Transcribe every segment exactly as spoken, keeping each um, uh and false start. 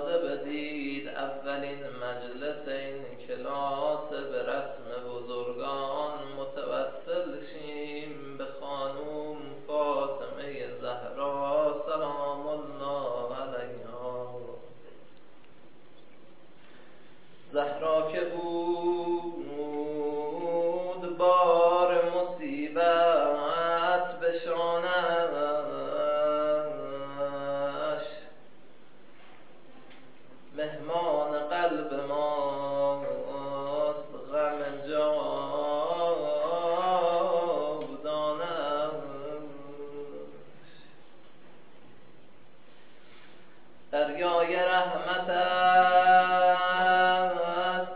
اجازه بدید اولین مجلس این کلاس به رسم بزرگان متوسل شیم به خانوم فاطمه زهرا سلام الله علیها. زهرا که بود بار مصیبت به شانش، مهمان قلب ماست غم جاودانش. دریای رحمت است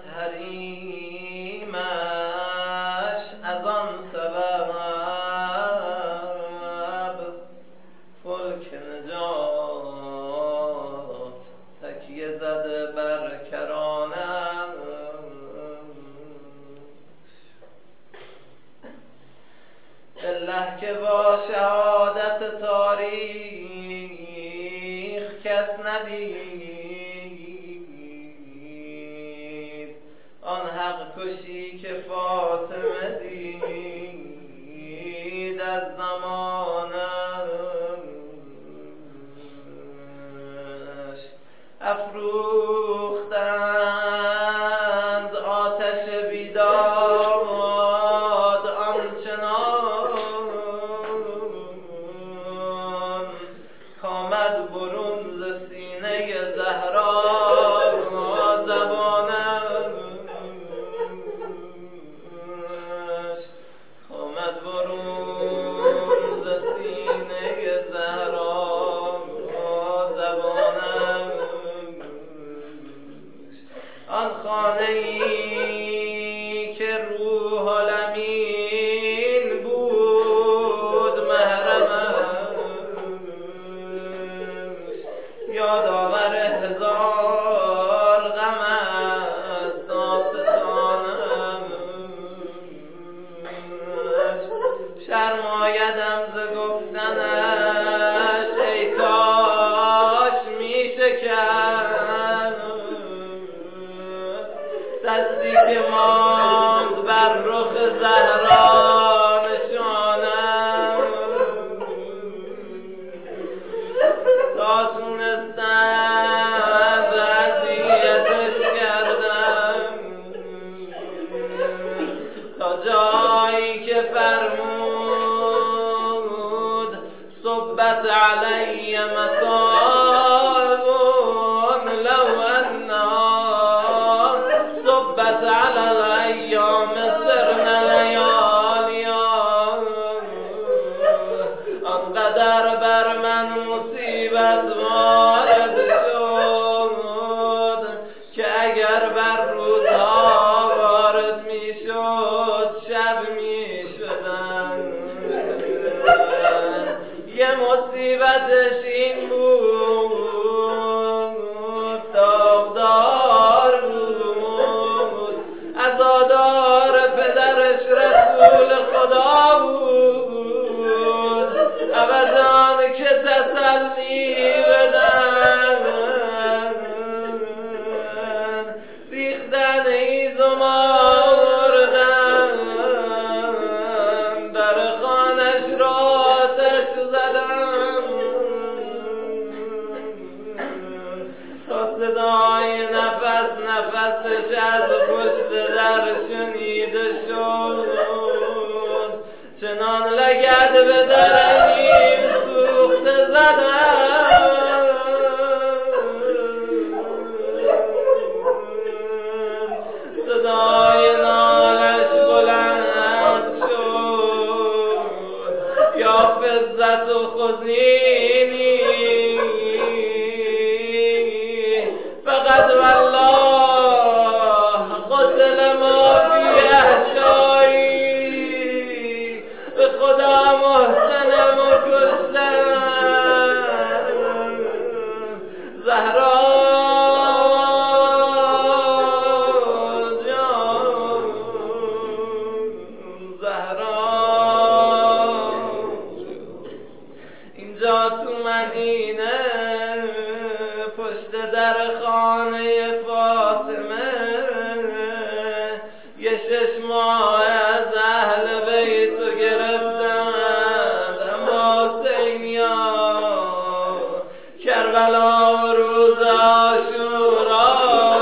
حریمش، از آن سبب فلک نجات تکیه زده بر کرانش. بالله که با شهادت تاریخ کس ندید آن حق کشی که فاطمه دید از زمانش. افروختند آتش بیداد آنچنان کامد برون ز سینه زهرا زبانش. کامد برون ز سینه زهرا زبانش. آن خانه ای که روح الامین بود محرمش، یادآور هزار غم است داستانش. شرمایدم ز گفتنش ای کاش می شکست دستی که ماند بر رخ زهرا نشانم، تا تونستند اذیتش کردم تا جایی که فرمود صبت علی مصائب لو انها صبت علی الایام سرن لیالیا. آنقدر بر من مصیبت وارد شد که اگر بر روزها وارد می شد شب می شدن. یه مصیبتش این بود داغدار بود، عزادار پدرش رسول خدا بود. عوضان که تسلی بدن ریختن ایزم آوردن، در خانش را آتش زدن تا صدای نفس نفسش از پشت در شنیده شد. چنان لگد به در نیم سوخته زدن صدای نالش بلند شد یا فزت و خزینی فقط والله قتل ما فی احشایی، به خدا محسنم و کشتن خانه فاطمه یه شش ماه از اهل بیتو گرفتند، اما حسینیا کربلا روز عاشورا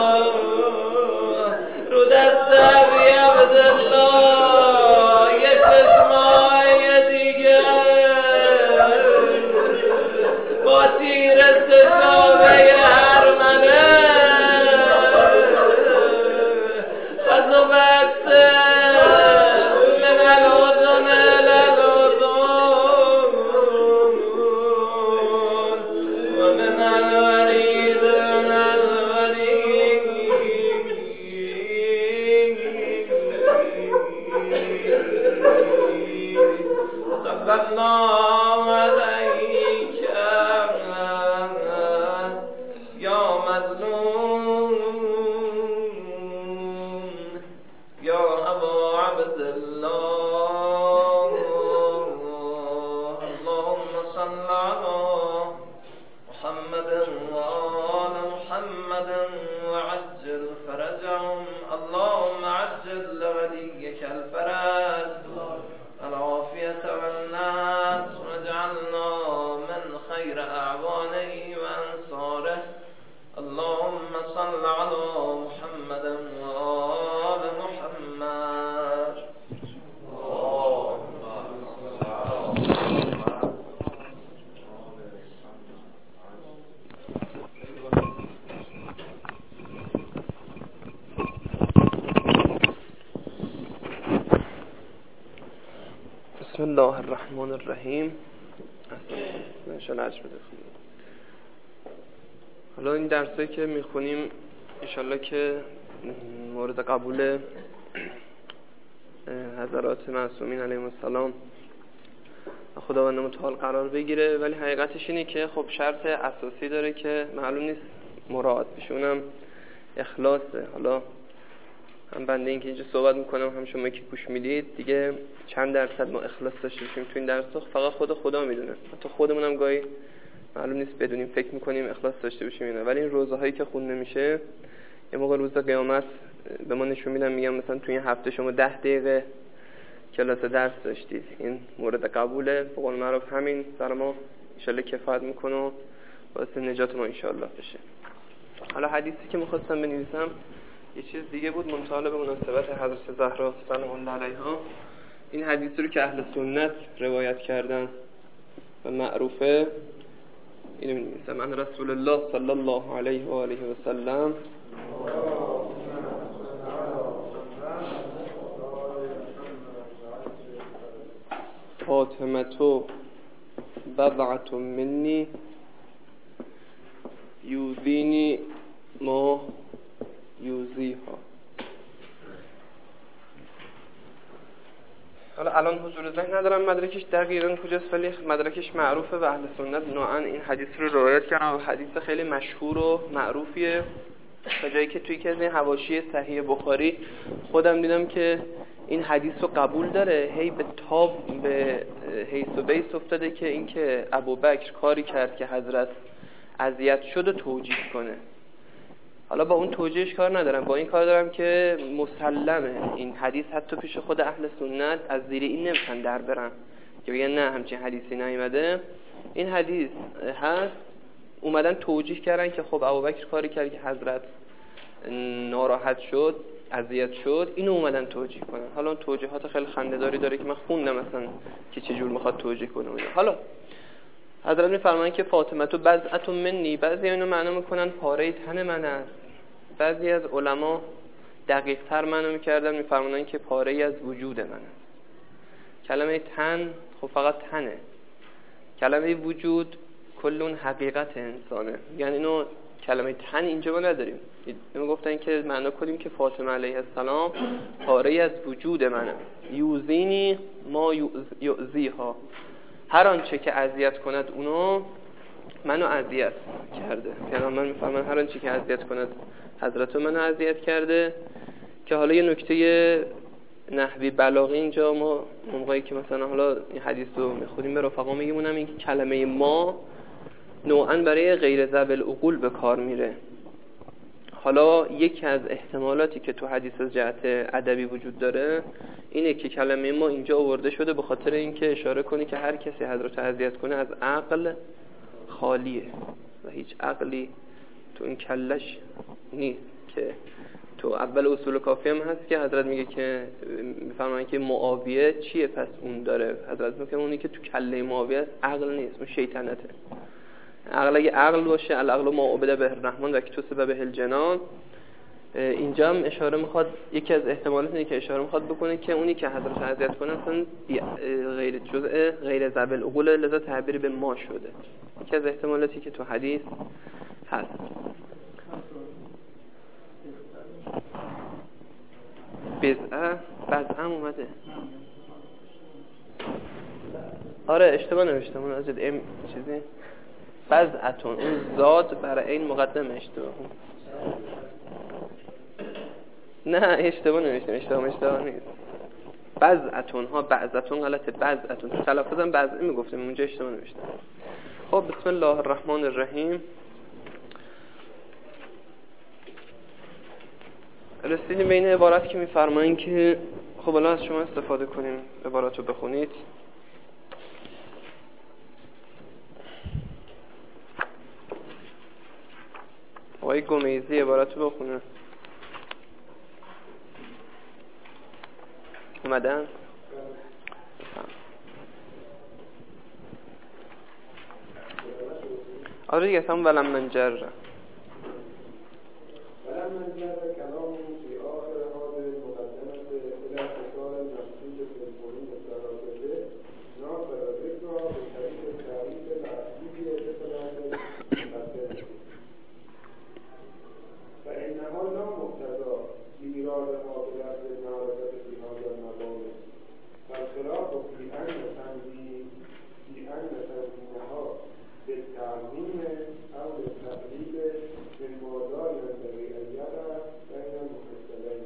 رو دست ابی عبدالله یه شش ماه دیگه با تیر سشابه هرمنه خز و بسته من الوزن الالوزن و من الورید من الورید صلى الله عليك يا مظلوم يا أبا عبد الله اللهم صل على محمد وآل محمد وعجل فرجهم اللهم عجل لوليك الفرج العافية والناس واجعلنا من خير أعوانه وأنصاره اللهم صل على محمد وآل محمد بسم الله الرحمن الرحیم. حالا این درسایی که میخونیم انشالله که مورد قبول حضرات معصومین علیهم السلام خداوند متعال قرار بگیره، ولی حقیقتش اینه که خب شرط اساسی داره که معلوم نیست مراعات بشه، اونم اخلاصه. حالا هم بنده این که اینجا صحبت میکنم هم شما که گوش میدید دیگه چند درصد ما اخلاص داشته باشیم تو این درس فقط خود خدا میدونه، حتی خودمون هم گاهی معلوم نیست بدونیم فکر میکنیم اخلاص داشته باشیم اینا. ولی این روزهایی که خونده میشه یه موقع روز قیامت به ما نشون میدن، میگم مثلا تو این هفته شما ده دقیقه کلاس درس داشتید، این مورد قبوله، به قول معروف همین برای ما ان شاء الله کفایت میکنه و واسه نجات ما ان شاء الله بشه. حالا حدیثی که می‌خواستم بنویسم یه چیز دیگه بود، منتها به مناسبت حضرت زهرا سلام الله علیها. این حدیث رو که اهل سنت روایت کردن و معروفه، اینو می‌نویسم: ان رسول الله صلی الله علیه و آله و سلم فاطمه بضعة منی یوزینی ما یوزیها. حالا الان حضور ذهن ندارم مدرکش دقیقاً کجاست، ولی مدرکش معروفه و اهل سنت نوعاً این حدیث رو روایت کردن و حدیث خیلی مشهور و معروفیه، تا جایی که توی که از این حواشی صحیح بخاری خودم دیدم که این حدیث رو قبول داره، هی به تاب به حیث و بیس افتاده که این که ابوبکر کاری کرد که حضرت اذیت شد و توجیه کنه. حالا با اون توجیهش کار ندارم، با این کار دارم که مسلمه این حدیث حتی پیش خود اهل سنت از زیر این نمیتونن در برن که بگن نه همچین حدیثی نیومده. این حدیث هست، اومدن توجیه کردن که خب ابوبکر کاری کرد که حضرت ناراحت شد، اذیت شد، اینو اومدن توجیه کنن. حالا اون توجیهات خیلی خنده‌داری داره که من خوندم مثلا که چه جور میخواد توجیه کنه. حالا حضرت میفرمایند که فاطمه تو بضعة منی، بعضی اینو معنا میکنن پاره تن من است، بعضی از علما دقیق تر معنا میکردن میفرمایند که پاره از وجود من است. کلمه تن خب فقط تنه، کلمه وجود کل اون حقیقت انسانه، یعنی اینو کلمه تن اینجا ما نداریم. اینو گفتن که معنا کنیم که فاطمه علیه السلام پاره از وجود منه. یوزینی ما یؤذیها، هر آنچه که اذیت کند اونو منو اذیت کرده. پیامبر میفرمان هر آنچه که اذیت کند حضرت منو اذیت کرده. که حالا یه نکته نحوی بلاغی اینجا ما موقعی که مثلا حالا این حدیث رو میخونیم به رفقا میگیم، اونم این که کلمه ما نوعاً برای غیر ذوی العقول به کار میره. حالا یکی از احتمالاتی که تو حدیث از جهت ادبی وجود داره اینه که کلمه ما اینجا آورده شده به خاطر اینکه اشاره کنی که هر کسی حضرت اذیت کنه از عقل خالیه و هیچ عقلی تو این کلش نیست. که تو اول اصول کافی هم هست که حضرت میگه که میفرمایند که معاویه چیه، پس اون داره. حضرت میگه اونی که تو کله معاویه است عقل نیست، اون شیطنته. عقل اگه عقل باشه، العقل ما عبد به الرحمن و کتسب به الجنان. اینجا هم اشاره میخواد، یکی از احتمالات اینه که اشاره میخواد بکنه که اونی که حضرت اذیت کنه اصلا غیر جزء غیر ذوی العقول، لذا تعبیر به ما شده. یکی از احتمالاتی که تو حدیث هست. بزعه بزعه هم اومده. آره اشتباه نوشتم، اون از ام چیزی بزعتون، اون زاد برای این مقدم اشتباه. نه اشتباه نوشتم، اشتباه اشتباه نیست. بزعتون ها، بعضتون غلطه، بزعتون تو تلفظم بزعه میگفتم، اونجا اشتباه نوشتم. خب بسم الله الرحمن الرحیم. رسیدیم به این عبارت که میفرمایین که خب الان از شما استفاده کنیم عبارت رو بخونید. آقای گمیزی عبارت رو بخونه. اومدن؟ آره دیگه هم ولم من جره ولم من جره کلام فی آخر هذه المقدمه الى اتصال المقصود بالفنون الثلاثه ناصر الذکر بطریق تعریف الاصلی اتصالات المقدمه فانها لا مقتضى ایراد قابلت للمعرفه فی هذا المقام فالخلاف فی ان تنزیه فی ان تنزیهها بالتعظیم او بالتقلیل من موضوع ينبغي أن يقع بين المفصلين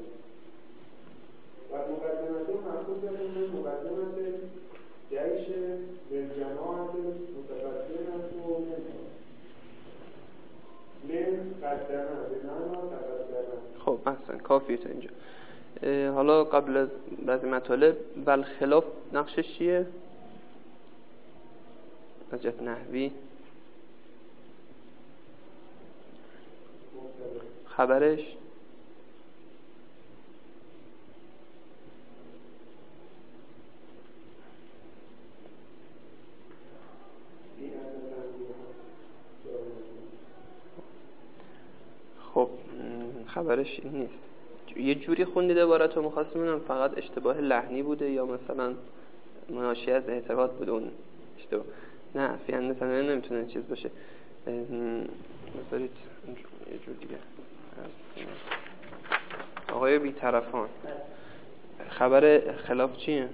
والمقدمة مأخوذة من مقدمة جيش للجماعة المتقدمة منها من قدمة بمعنى تقدمة. خب احسن کافیه تا اینجا. حالا قبل از بعضی مطالب والخلاف نقشش چیه؟ از جهت نحوی خبرش خب خبرش این نیست. یه جوری خوندید عبارت رو، می‌خواستم ببینم فقط اشتباه لحنی بوده یا مثلا مناشی از اعتقاد بوده. اون اشتباه نه فی النهایت نمیتونه چیز باشه. بذارید یه جور دیگه. آقای بی‌طرفان خبر خلاف چیه؟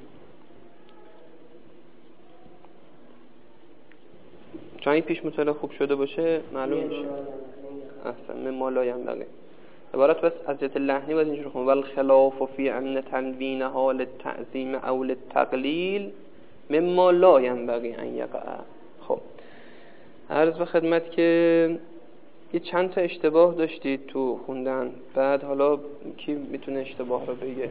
چون این پیش مطالعه خوب شده باشه معلوم میشه. اصلا من ما لا ینبغی. عبارت بس از جهت لحنی باید اینجور خونم والخلاف فی ان تنوینها للتعظیم او للتقلیل مما لا ینبغی ان یقع. خب عرض به خدمت که یه چند تا اشتباه داشتید تو خوندن، بعد حالا کی میتونه اشتباه رو بگه؟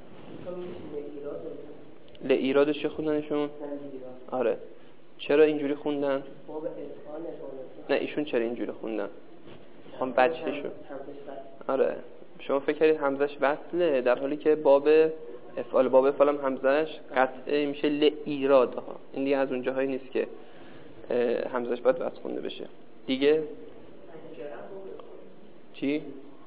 لایرادش چه خوندنشون؟ آره چرا اینجوری خوندن؟ نه ایشون چرا اینجوری خوندن؟ هم بچه‌شون. آره شما فکر کردید همزش وصله، در حالی که باب افعال باب افعال هم همزش قطعه میشه لایراد ها. این دیگه از اون جاهایی نیست که همزش باید وصل خونده بشه دیگه. چی؟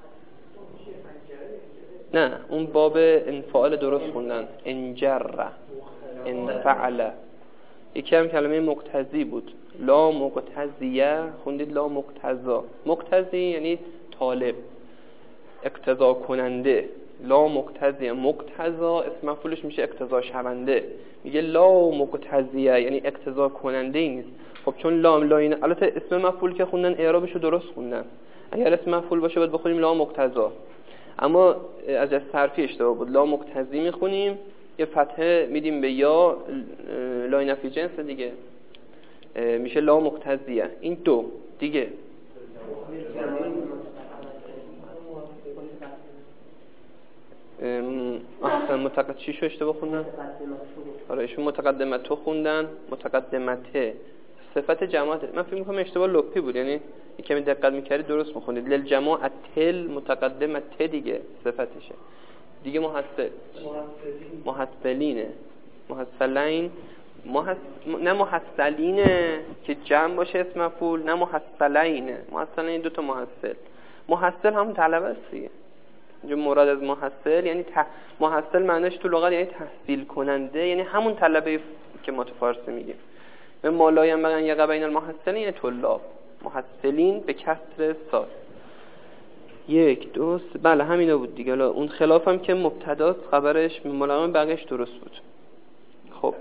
نه اون باب انفعال درست خوندن، انجره انفعله. یکی هم کلمه مقتضی بود، لا مقتضیه خوندید لا مقتضا. مقتضی یعنی طالب، اقتضا کننده. لا مقتضیه، مقتضا اسم مفعولش میشه اقتضا شونده. میگه لا مقتضیه یعنی اقتضا کننده ای نیست. خب چون لام لاین البته اسم مفعول که خوندن اعرابشو درست خوندن، اگر اسم مفعول باشه باید بخونیم لا مقتضا، اما از جهت صرفی اشتباه بود. لا مقتضی میخونیم، یه فتحه میدیم به یا، لا نفی جنس دیگه میشه لا مقتضیه. این دو دیگه احسن متقدم چی شو اشتباه خوندن؟ آره ایشون متقدمتو خوندن، متقدمته صفت جماعت. من فکر می‌کنم اشتباه لپی بود، یعنی یک کمی دقت می‌کردید درست می‌خونید. للجماعت تل متقدمت دیگه صفتشه دیگه. محصل محصلینه محصلین محس... نه محصلینه که جمع باشه اسم مفعول، نه محصلینه. محصلین دو تا محصل. محصل هم طلبه است دیگه. اینجا مراد از محصل یعنی ت... محصل معنیش تو لغت یعنی تحصیل کننده، یعنی همون طلبه که ما تو فارسی میگیم. و مالایم بگن یه قبین المحصلین یعنی طلاب. محصلین به کسر صاد. یک دو سه. بله همینا بود دیگه. اون خلافم که مبتداست خبرش ملائم بقیش درست بود. خب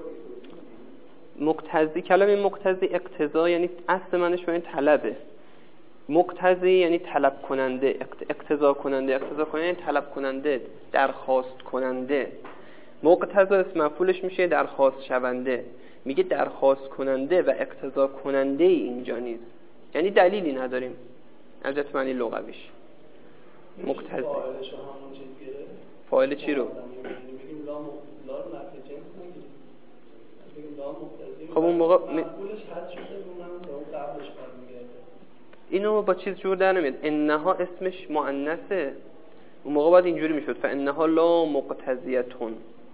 مقتضی، کلمه مقتضی اقتضا یعنی اصل معنیش یعنی طلبه. مقتضی یعنی طلب کننده، اقتضا کننده. اقتضا کننده یعنی طلب کننده، درخواست کننده. مقتضا اسم مفعولش میشه درخواست شونده. میگه درخواست کننده و اقتضا کننده اینجا نیست، یعنی دلیلی نداریم از جهت معنی لغویش. مقتضی فاعل چی رو؟ خب اون موقع م... اینو با چیز جور در نمیاد. انها اسمش مؤنثه، اون موقع باید اینجوری میشد فانها لا مقتضیتون.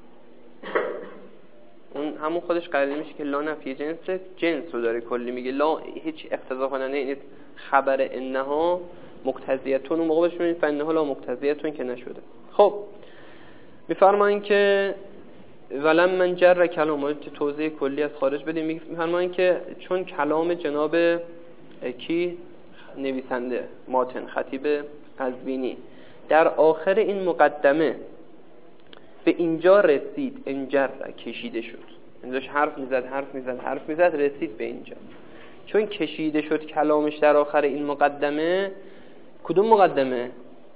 اون همون خودش قرار میشه که لا نفی جنس، جنس رو داره کلی میگه. لا هیچ اقتضا کننده نیست. خبر انها مقتضیتون اون موقع بهش میگن فانها لا مقتضیتون که نشده. خب میفرمایین که ولم من جر کلام، توضیح کلی از خارج بدیم. میفرمایین که چون کلام جناب کی نویسنده ماتن خطیب قزوینی در آخر این مقدمه به اینجا رسید، انجر کشیده شد، داشت حرف میزد حرف میزد حرف میزد رسید به اینجا. چون کشیده شد کلامش در آخر این مقدمه. کدوم مقدمه؟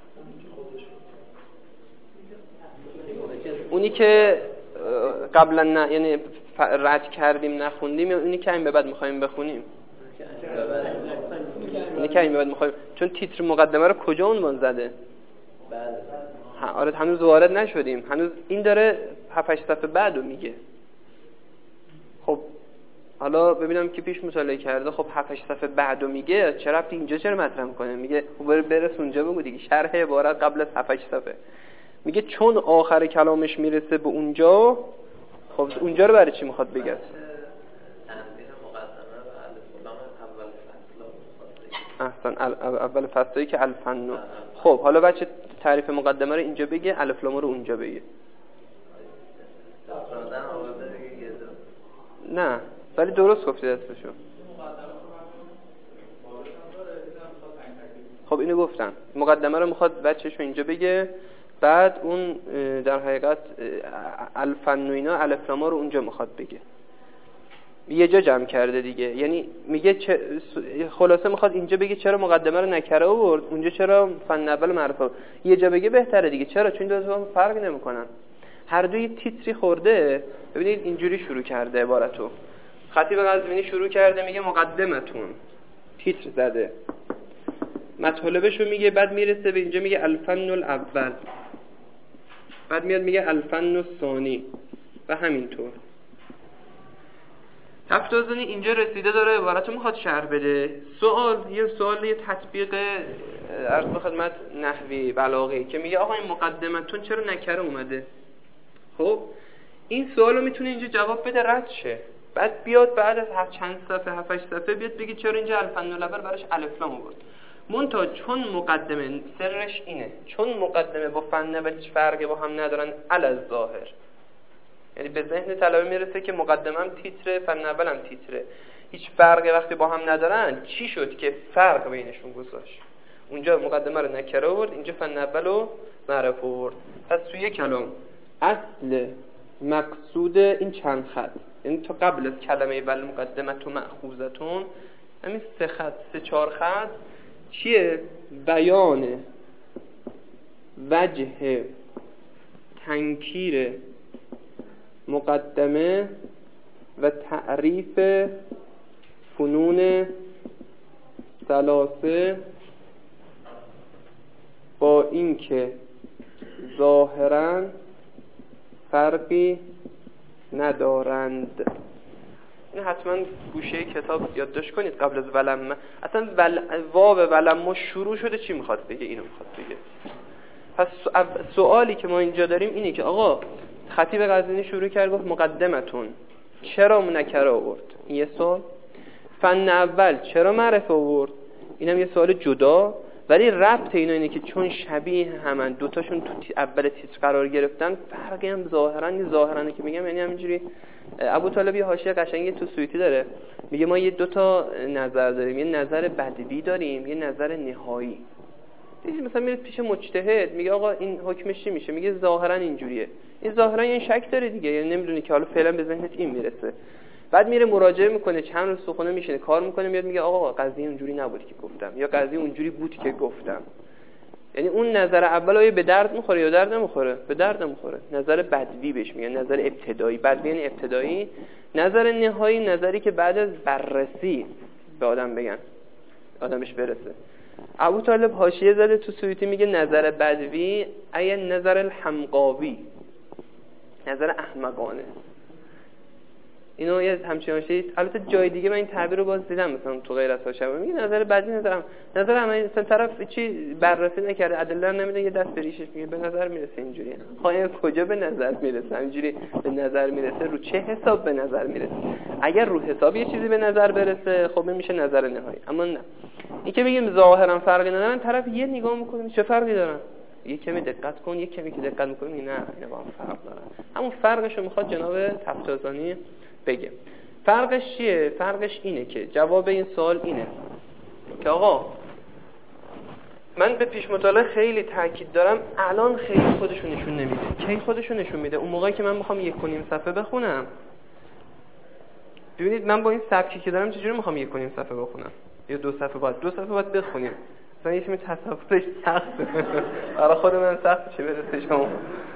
اونی که قبلا نه یعنی رد کردیم نخوندیم، یا اونی که این به بعد میخوایم بخونیم؟ اونی که این به بعد میخوایم. چون تیتر مقدمه رو کجا عنوان زده؟ بله آره هنوز وارد نشدیم، هنوز این داره هفت هشت صفحه بعدو میگه. خب حالا ببینم که پیش مطالعه کرده. خب هفت هشت صفحه بعدو میگه، چرا ربطی اینجا چرا مطرح میکنه؟ میگه بره برس اونجا بگو دیگه. شرح عبارت قبل از هفت هشت صفحه میگه چون آخر کلامش میرسه به اونجا. خب اونجا رو برای چی میخواد بگه؟ احسن اول فصلی که الفنو. خب حالا بچه تعریف مقدمه رو اینجا بگه، الف لام رو اونجا بگه. نه ولی درست گفتید اسمشو. خب اینو گفتم مقدمه رو میخواد بچه‌شو اینجا بگه، بعد اون در حقیقت الفن و اینا الف لام رو اونجا میخواد بگه. یه جا جمع کرده دیگه، یعنی میگه چه... خلاصه میخواد اینجا بگه چرا مقدمه رو نکره آورد، اونجا چرا فن اول معرفه. یه جا بگه بهتره دیگه. چرا؟ چون دو تا فرق نمیکنن، هر دو یه تیتری خورده. ببینید اینجوری شروع کرده عبارتو. خطیب قزوینی شروع کرده میگه مقدمتون، تیتر زده، مطالبشو میگه، بعد میرسه به اینجا میگه الفن الاول، بعد میاد میگه الفن الثانی و همینطور. تفتازنی اینجا رسیده داره عبارتو میخواد شرح بده. سوال یه سوال یه تطبیق عرض به خدمت نحوی بلاغی که میگه آقا این مقدمتون چرا نکره اومده؟ خب این سوالو میتونه اینجا جواب بده رد شه، بعد بیاد بعد از هر چند صفحه هفت هشت صفحه بیاد بگی چرا اینجا الفن الاول براش الف لام آورد. منتها چون مقدمه سرش اینه، چون مقدمه با فن اول هیچ فرقی با هم ندارن علی ظاهر، یعنی به ذهن طلبه میرسه که مقدمه هم تیتره فن اول هم تیتره، هیچ فرقی وقتی با هم ندارن چی شد که فرق بینشون گذاشت؟ اونجا مقدمه رو نکره آورد، اینجا فن اول رو معرفه آورد. پس توی کلام اصل مقصود این چند خط، یعنی تا قبل از کلمه ول مقدمه تو مأخوذتون همین سه خط سه چهار خط چیه؟ بیان وجه تنکیر مقدمه و تعریف فنون ثلاثه با اینکه ظاهراً فرقی ندارند. این حتما گوشه کتاب یادداشت کنید قبل از ولم. اصلا ول... واو ولم شروع شده چی میخواد بگه؟ اینو میخواد بگه. پس سوالی که ما اینجا داریم اینه که آقا خطیب غزنی شروع کرد گفت مقدمتون، چرا نکره آورد؟ این یه سوال. فن اول چرا معرفه آورد؟ اینم یه سوال جدا. ولی ربط اینا اینه که چون شبیه همن، دوتاشون تو اول تیتر قرار گرفتن، فرقی هم ظاهرا یه ظاهرا که میگم یعنی همینجوری. ابو طالب یه حاشیه قشنگی تو سویتی داره، میگه ما یه دوتا نظر داریم، یه نظر بدوی داریم، یه نظر نهایی. دیگه مثلا میره پیش مجتهد میگه آقا این حکمش چی میشه؟ میگه ظاهرا اینجوریه. این ظاهرا یه شک داره دیگه، یعنی نمیدونه که حالا فعلا به ذهنت این میرسه. بعد میره مراجعه میکنه، چند روز سخونه میشینه کار میکنه، میاد میگه آقا قضیه اونجوری نبود که گفتم، یا قضیه اونجوری بود که گفتم. یعنی اون نظر اول آیا به درد میخوره یا درد نمیخوره؟ به درد نمیخوره. نظر بدوی بهش میگن، نظر ابتدایی. بدوی یعنی ابتدایی. نظر نهایی نظری که بعد از بررسی به آدم بگن آدمش برسه. ابو طالب حاشیه زده تو سویتی، میگه نظر بدوی ای نظر الحمقاوی، نظر احمقانه. اینو یه همچین حاشیه. البته جای دیگه من این تعبیر رو باز دیدم، مثلا تو غیر از حاشیه میگه نظر بدوی، نظرم نظر همین مثلا طرف چی بررسی نکرده، ادله نمیده، یه دست بریشش میگه به نظر میرسه اینجوریه. خواهی کجا به نظر میرسه؟ همینجوری به نظر میرسه. رو چه حساب به نظر میرسه؟ اگر رو حساب یه چیزی به نظر برسه خب میشه نظر نهایی. اما نه، این که بگیم ظاهرا فرقی ندارن، طرف یه نگاه میکنه چه فرقی دارن، یه کمی دقت کن، یه کمی که دقت میکنی نه اینا با هم فرق دارن. همون فرقشو میخواد جناب تفتازانی بگه. فرقش چیه؟ فرقش اینه که جواب این سوال اینه که آقا من به پیش مطالعه خیلی تاکید دارم، الان خیلی خودشو نشون نمیده. کی خودشو نشون میده؟ اون موقعی که من میخوام یک و نیم صفحه بخونم. ببینید من با این سبکی که دارم چجوری میخوام یک و نیم صفحه بخونم یا دو صفحه بعد دو صفحه بعد بخونیم. مثلا یه چیزی تصورش سخته، برای خود من سخته چه برسه شما.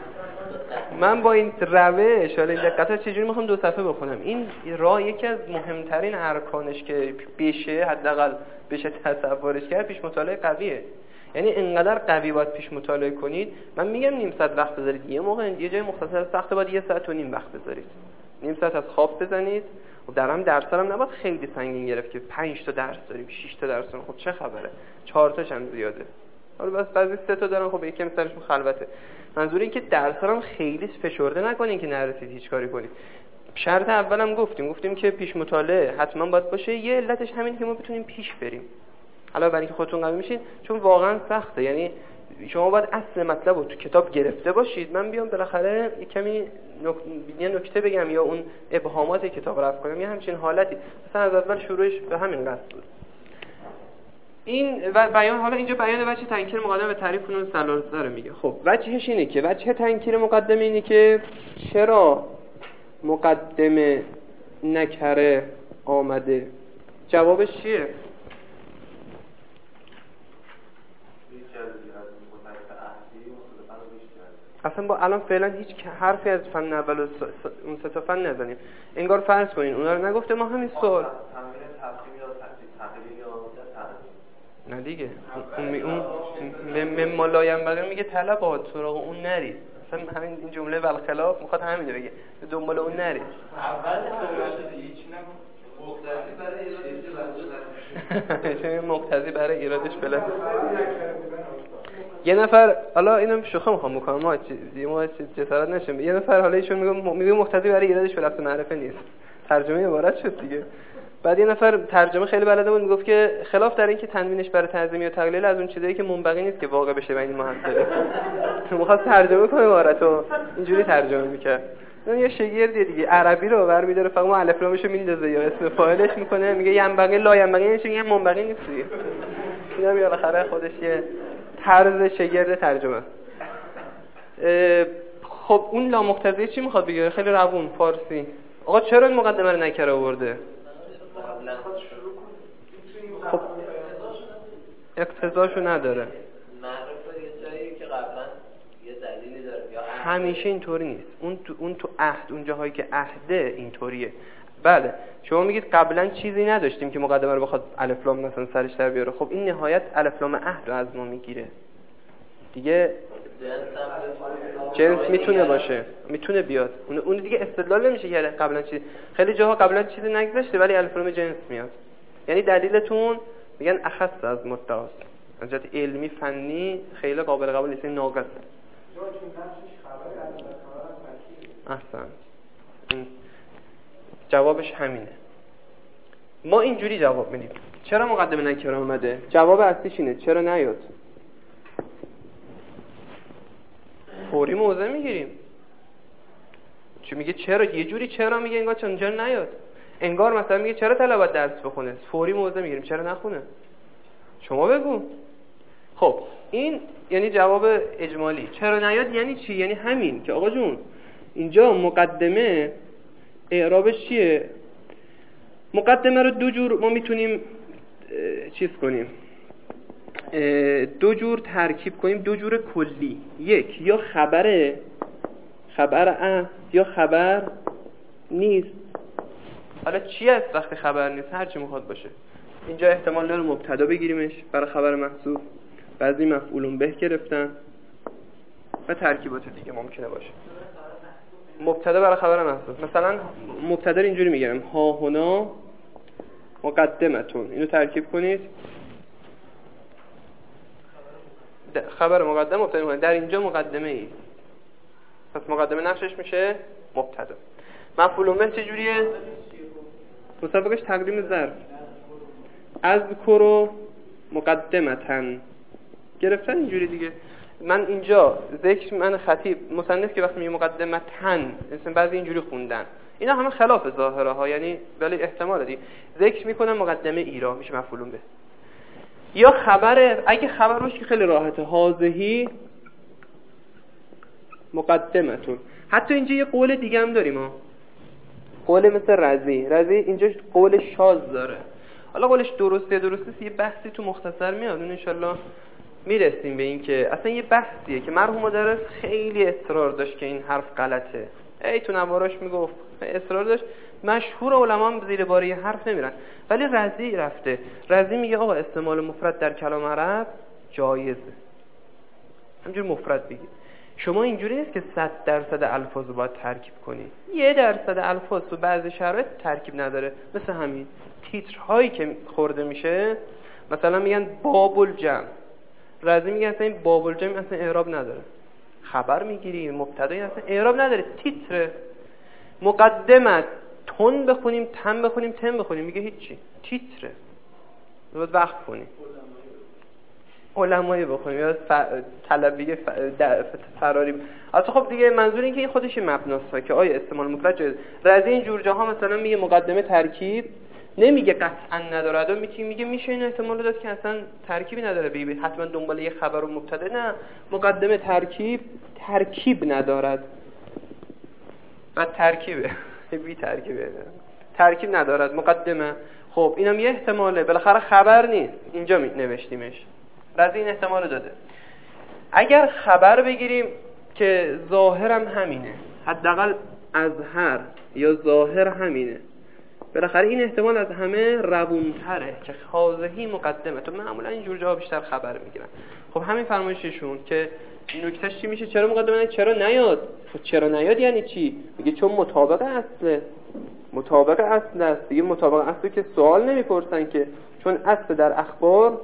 من با این روش حالا این دقیقاً چجوری میخوام دو صفحه بخونم؟ این راه یکی از مهمترین ارکانش که بشه حداقل بشه تصورش کرد پیش مطالعه قویه. یعنی اینقدر قوی باید پیش مطالعه کنید. من میگم نیم ساعت وقت بذارید، یه موقع یه جای مختصر سخت باید یه ساعت و نیم وقت بذارید. نیم ساعت از خواب بزنید. خب درم درس هم نباید خیلی سنگین گرفت که پنج تا درس داریم، شش تا درس داریم. خب چه خبره؟ چهار تاش هم زیاده. حالا بس بعضی سه تا دارن، خب یکم سرشون خلوته. منظور این که درس‌ها هم خیلی فشرده نکنین که نرسید هیچ کاری کنید. شرط اولم گفتیم گفتیم که پیش مطالعه حتما باید باشه. یه علتش همین که ما بتونیم پیش بریم. حالا برای اینکه خودتون قوی میشین، چون واقعا سخته. یعنی شما باید اصل مطلب رو تو کتاب گرفته باشید. من بیام بالاخره یه کمی نک... یه نکته بگم یا اون ابهامات کتاب رفع کنم، یه همچین حالتی. مثلا از اول شروعش به همین قصد بود. این و بیان حالا اینجا بیان وجه تنکیر مقدمه به تعریف اون سلاسل میگه. خب وجهش اینه که وجه تنکیر مقدمه اینه که چرا مقدمه نکره آمده. جوابش چیه؟ اصلا با الان فعلا هیچ حرفی از فن اول و اون سه تا فن نزنیم. انگار فرض کنین اونا رو نگفته، ما همین سوال نه دیگه اون اون مم ملایم بقیه میگه طلبات سراغ اون نرید. اصلا همین این جمله بالخلاف میخواد همین رو بگه، دنبال اون نرید. اول تو هیچ نگو مقتضی برای مقتضی برای ایرادش بله. یه نفر حالا اینم شوخی میخوام بکنم، ما چیزی ما جسارت نشیم. یه نفر حالا ایشون میگه میگه مقتضی برای ایرادش به لفظ معرفه نیست. ترجمه عبارت شد دیگه. بعد یه نفر ترجمه خیلی بلده بود میگفت که خلاف در این که تنوینش برای تعظیم یا تقلیل از اون چیزایی که منبغی نیست که واقع بشه بین محصله. میخواست ترجمه کنه عبارتو اینجوری ترجمه میکرد. اون یه شگردی دیگه عربی رو برمی‌داره فقط ما الف لامشو میندازه یا اسم فاعلش میکنه میگه ینبغی لا ینبغی میشه میگه منبغی نیست دیگه. اینا میاد بالاخره خودش یه طرز شگرد ترجمه. خب اون لا مقتضی چی میخواد بگه؟ خیلی روون فارسی. آقا چرا این مقدمه رو نکره آورده؟ خب اقتضاشو نداره. معرفه یه جایی که قبلا یه دلیلی داره یا همیشه اینطوری نیست. اون تو اون تو عهد، اون جاهایی که عهده اینطوریه. بله شما میگید قبلا چیزی نداشتیم که مقدمه رو بخواد الف لام مثلا سرش در بیاره. خب این نهایت الف لام عهد رو از ما میگیره دیگه. جنس میتونه باشه، میتونه بیاد. اون اون دیگه استدلال نمیشه که قبلا چیز خیلی جاها قبلا چیزی نگذاشته ولی الفلام جنس میاد. یعنی دلیلتون میگن اخص از مدعاست. از جهت علمی فنی خیلی قابل قبول نیست، ناقصه. احسن. جوابش همینه. ما اینجوری جواب میدیم. چرا مقدمه نکره اومده؟ جواب اصلیش اینه چرا نیاد. فوری موضع میگیریم. چی میگه چرا؟ یه جوری چرا میگه انگار چون جا نیاد. انگار مثلا میگه چرا طلبات درس بخونه؟ فوری موضع میگیریم چرا نخونه؟ شما بگو. خب این یعنی جواب اجمالی. چرا نیاد یعنی چی؟ یعنی همین که آقا جون اینجا مقدمه اعرابش چیه؟ مقدمه رو دو جور ما میتونیم چیز کنیم، دو جور ترکیب کنیم، دو جور کلی. یک یا خبره، خبر ا یا خبر نیست. حالا چی است وقتی خبر نیست؟ هر چی میخواد باشه. اینجا احتمال داره مبتدا بگیریمش برای خبر محذوف، بعضی مفعولون به گرفتن و ترکیبات دیگه ممکنه باشه. مبتدا برای خبر محذوف، مثلا مبتدا رو اینجوری میگیرم ها هنا مقدمتون، اینو ترکیب کنید خبر مقدم مبتدا کنید. در اینجا مقدمه ای، پس مقدمه نقشش میشه مبتدا. مفعول به چجوریه؟ مسابقش تقدیم ظرف. اذکر مقدمتن گرفتن اینجوری دیگه. من اینجا ذکر من خطیب مصنف که وقتی میگه مقدمتن مثلا بعضی اینجوری خوندن، اینا همه خلاف ظاهره ها، یعنی ولی احتمال دی ذکر میکنن مقدمه ایرا میشه مفعول به. یا خبره، اگه خبر روش که خیلی راحته، هازهی مقدمتون. حتی اینجا یه قول دیگه هم داریم ها، قول مثل رضی. رضی اینجا قول شاذ داره. حالا قولش درسته درسته یه بحثی تو مختصر میاد، اون انشالله میرسیم به این که اصلا یه بحثیه که مرحوم مدرس خیلی اصرار داشت که این حرف غلطه. ای تو نواراش میگفت اصرار داشت. مشهور علما هم زیر بار یه حرف نمیرن، ولی رضی رفته. رضی میگه آقا استعمال مفرد در کلام عرب جایزه، همینجور مفرد بگی. شما اینجوری نیست که صد درصد الفاظ رو باید ترکیب کنی. یه درصد الفاظ تو بعضی شرایط ترکیب نداره، مثل همین تیترهایی که خورده میشه، مثلا میگن باب الجمع، رضی میگه اصلا این باب الجمع اصلا اعراب نداره. خبر میگیری مبتدایی اصلا اعراب نداره، تیتر. مقدمت تون بخونیم تن بخونیم تن بخونیم میگه هیچی، تیتره. باید وقت کنیم علمایی بخونیم یا طلبی فراری. اصلا خب دیگه منظور این که این خودش مبناست که آیا استعمال مفرد جایز. رضی این جور جاها مثلا میگه مقدمه ترکیب نمیگه قطعا نداره، ادا میگه میگه میشه این احتمال داد که اصلا ترکیبی نداره، بی بی حتما دنبال یه خبر و مبتدا. نه، مقدمه ترکیب ترکیب ندارد و ترکیبه بی ترکیبه ترکیب ندارد مقدمه. خب اینم یه احتماله، بالاخره خبر نیست، اینجا می نوشتیمش. رضی این احتمال داده. اگر خبر بگیریم که ظاهرم همینه، حداقل اظهر یا ظاهر همینه، بالاخره این احتمال از همه روونتره که خازهی مقدمه. تو معمولا اینجور جاها بیشتر خبر میگیرن. خب همین فرمایششون که نکتهش چی میشه؟ چرا مقدمه نه؟ چرا نیاد؟ خب چرا نیاد یعنی چی؟ میگه چون مطابق اصله، مطابق اصل است دیگه. مطابق اصل که سوال نمیپرسن که، چون اصل در اخبار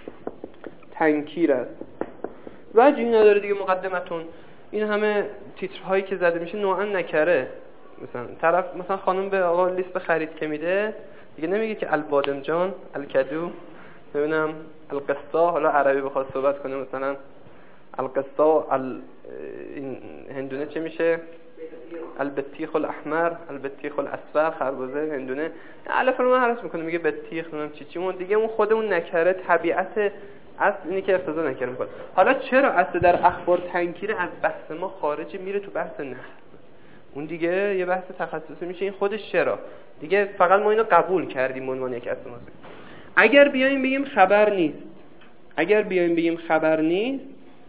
تنکیر است. وجهی نداره دیگه مقدمتون. این همه تیترهایی که زده میشه نوعا نکره. مثلا طرف مثلا خانم به آقا لیست خرید که میده دیگه نمیگه که البادمجان، الکدو، ببینم القصا، حالا عربی بخواد صحبت کنه مثلا القصا، ال... این هندونه چه میشه؟ البطیخ الاحمر، البطیخ الاصفر، خربزه هندونه. الف رو من حرف میکنه میگه بطیخ نمیدونم چی چی. اون دیگه اون خود اون نکره طبیعت اصل اینی که اقتضا نکره میکنه. حالا چرا اصل در اخبار تنکیره از بحث ما خارج میره تو بحث نحو، اون دیگه یه بحث تخصصی میشه. این خودش چرا دیگه فقط ما اینو قبول کردیم به عنوان یک اصل موضوع. اگر بیایم بگیم خبر نیست، اگر بیایم بگیم خبر نیست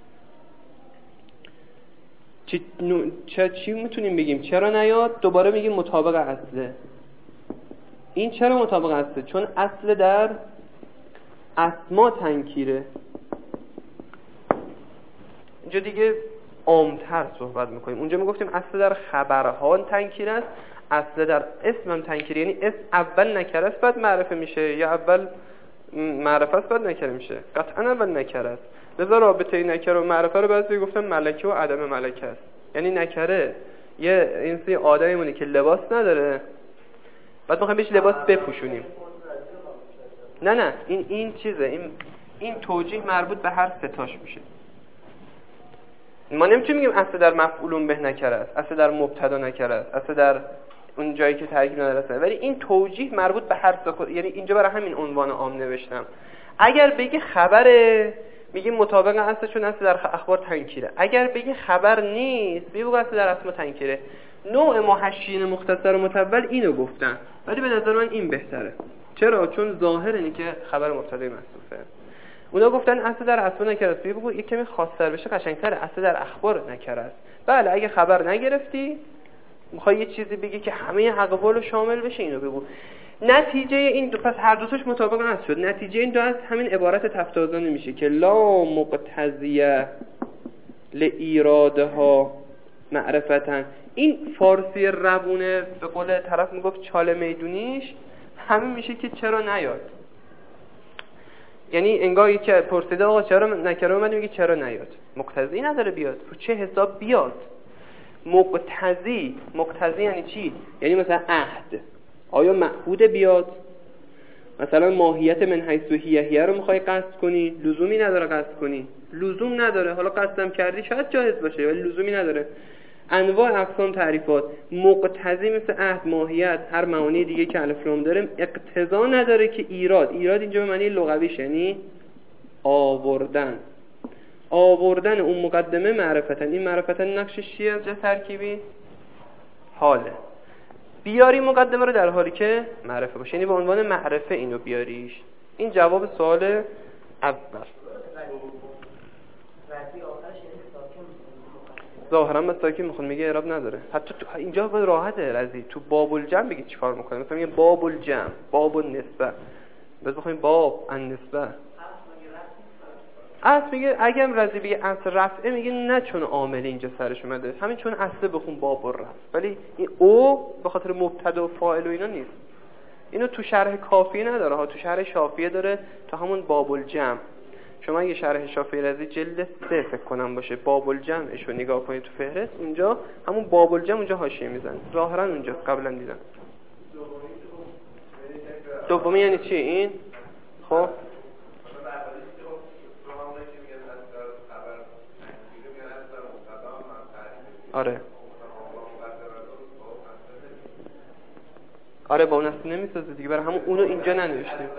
چی نو... چه چی میتونیم بگیم؟ چرا نیاد؟ دوباره میگیم مطابق اصله. این چرا مطابق اصله؟ چون اصل در اسما تنکیره. اینجا دیگه عام‌تر صحبت میکنیم. اونجا میگفتیم اصل در خبرها تنکیر است، اصل در اسم هم تنکیر، یعنی اسم اول نکره است بعد معرفه میشه، یا اول معرفه است بعد نکره میشه. قطعا اول نکره است. لذا رابطه نکره و معرفه رو بعضی گفتن ملکه و عدم ملکه است. یعنی نکره یه انسی آدمیمونه که لباس نداره، بعد میخوایم بهش لباس بپوشونیم. نه نه این این چیزه، این این توجیه مربوط به هر ستاش میشه. ما نمیتونیم بگیم اصل در مفعولون به نکره است، اصل در مبتدا نکره است، اصل در اون جایی که ترکیب نداره، ولی این توجیه مربوط به هر سه. یعنی اینجا برای همین عنوان عام نوشتم. اگر بگی خبره میگیم مطابق اصل، چون اصل در اخبار تنکیره. اگر بگی خبر نیست بگو اصل در اسما تنکیره. نوع محشین مختصر و مطول اینو گفتن، ولی به نظر من این بهتره. چرا؟ چون ظاهر اینه که خبر مبتدای محذوفه. اونا گفتن اصل در اسما نکره است، بگو یک کمی خاص‌تر بشه قشنگ‌تره، اصل در اخبار نکره است. بله اگه خبر نگرفتی میخوای یه چیزی بگی که همه اقوال شامل بشه اینو بگو. نتیجه این دو، پس هر دوتاش مطابق اصل شد. نتیجه این دو از همین عبارت تفتازانه میشه که لا مقتضیه لایرادها معرفتن. این فارسی روونه به قول طرف میگفت چاله میدونیش همین میشه که چرا نیاد. یعنی انگار که پرسیده آقا چرا نکره اومد، میگه چرا نیاد، مقتضی نداره بیاد، رو چه حساب بیاد. مقتضی مقتضی یعنی چی؟ یعنی مثلا عهد آیا معهود بیاد؟ مثلا ماهیت من حیث و هیه هیه رو میخوای قصد کنی، لزومی نداره قصد کنی، لزوم نداره. حالا قصدم کردی شاید جایز باشه ولی لزومی نداره. انواع اقسام تعریفات مقتضی مثل عهد، ماهیت، هر معانی دیگه که الف لام داره اقتضا نداره که ایراد. ایراد اینجا به معنی لغویش یعنی آوردن. آوردن اون مقدمه معرفتن. این معرفتن نقشش چیه از جهت ترکیبی؟ حاله. بیاری مقدمه رو در حالی که معرفه باشه، یعنی به عنوان معرفه اینو بیاریش. این جواب سوال اول. ظاهرا مستاکی میخواد میگه اعراب نداره. حتی تو اینجا باید راحته رضی تو باب الجمع بگی چیکار میکنه. مثلا میگه باب الجمع، باب النسبه، بعد بخویم باب النسبه. اصل میگه اگه رضی بگه اصل رفعه میگه نه چون عامل اینجا سرش اومده، همین چون اصل بخون باب الرفع. ولی این او به خاطر مبتدا و فاعل و اینا نیست. اینو تو شرح کافی نداره ها، تو شرح شافیه داره تا همون باب الجمع. شما اگه شرح شافعی رضی جلد سه فکر کنم باشه، باب الجمعشو نگاه کنید تو فهرست اونجا همون باب الجمع اونجا حاشیه میزنه. ظاهرا اونجا قبلا دیدم. دومی یعنی چی این؟ خب آره آره با اون اصلا نمیسازه دیگه، برای همون اونو اینجا ننوشتیم.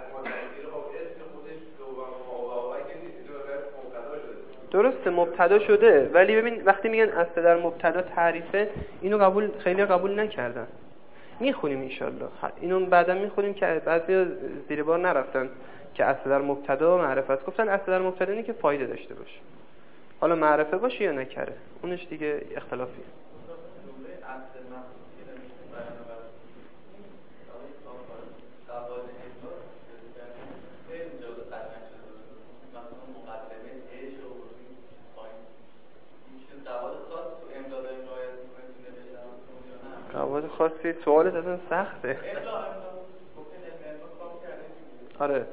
درسته مبتدا شده، ولی ببین وقتی میگن اصل در مبتدا تعریفه اینو قبول خیلی قبول نکردن. میخونیم انشالله اینو بعدا میخونیم که بعضی زیر بار نرفتن که اصل در مبتدا معرفت، گفتن اصل در مبتدا اینه که فایده داشته باشه، حالا معرفه باشه یا نکره اونش دیگه اختلافیه. قواعد خاصی سوالت اصلا سخته. آره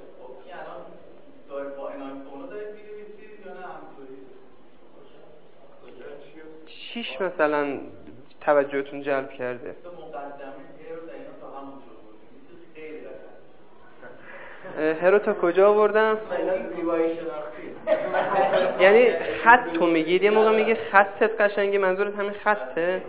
چیش مثلا توجهتون جلب کرده؟ هرو تا کجا آوردم؟ یعنی خط تو میگید، یه موقع میگه خطت قشنگه منظورت همین خطه؟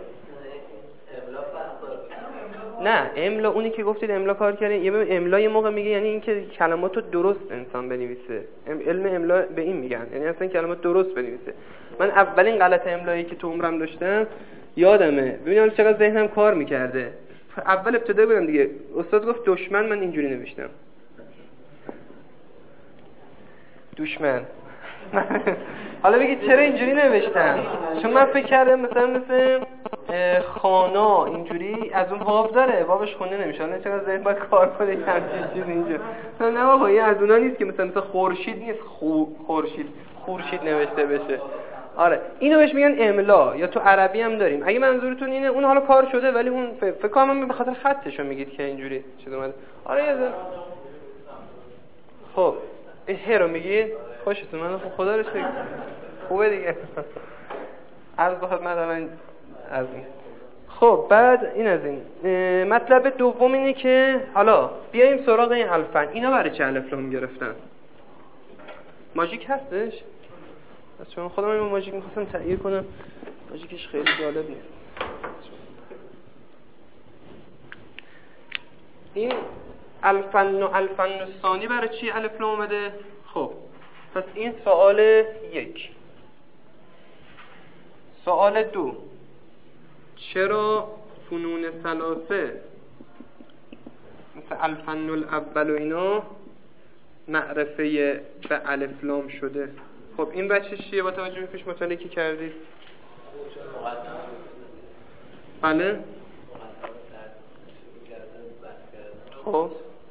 نه املا اونی که گفتید املا کار کردین. یه املا یه موقع میگه یعنی اینکه کلماتو درست انسان بنویسه. علم املا به این میگن، یعنی اصلا کلمات درست بنویسه. من اولین غلط املایی که تو عمرم داشتم یادمه، ببینید چقدر ذهنم کار میکرده. اول ابتدا بودم دیگه، استاد گفت دشمن، من اینجوری نوشتم دشمن. حالا بگید چرا اینجوری نوشتم؟ چون من فکر کردم مثلا مثل خانا اینجوری از اون واو داره، واوش خونده نمیشه. حالا چقدر ذهن باید کار کنه که همچین چیز اینجا. نه بابا این از اونا نیست که مثلا مثل خورشید نیست، خورشید خورشید نوشته بشه. آره اینو بهش میگن املا، یا تو عربی هم داریم. اگه منظورتون اینه اون حالا کار شده ولی اون فکر کنم به خاطر خطشو میگید که اینجوری چیز اومده. آره یه ذره. خب این ه رو میگید خوشتون من خب خدا رو شکر خوبه دیگه. عرض به خدمت الان از این. خب بعد این از این مطلب دوم اینه که حالا بیایم سراغ این الفن. اینا برای چه الف لام گرفتن؟ ماژیک هستش؟ از چون خودم این ماژیک میخواستم تهیه کنم، ماژیکش خیلی جالب نیست. این الفن و الفن ثانی برای چی الف لام اومده؟ خب پس این سوال یک. سوال دو، چرا فنون ثلاثه مثل الفن الاول و اینا معرفه به الف لام شده؟ خب این بچه چیه با توجه به پیش مطالعه که کردید؟ بله. خب